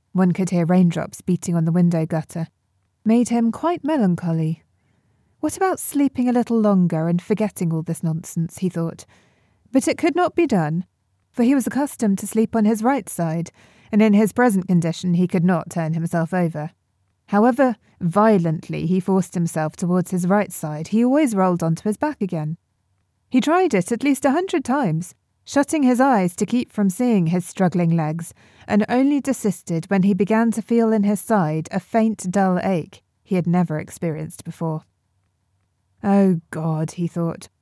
one could hear raindrops beating on the window gutter, made him quite melancholy. What about sleeping a little longer and forgetting all this nonsense, he thought. But it could not be done, for he was accustomed to sleep on his right side, and in his present condition he could not turn himself over. However violently he forced himself towards his right side, he always rolled onto his back again. He tried it at least 100 times, shutting his eyes to keep from seeing his struggling legs, and only desisted when he began to feel in his side a faint, dull ache he had never experienced before. Oh God, he thought,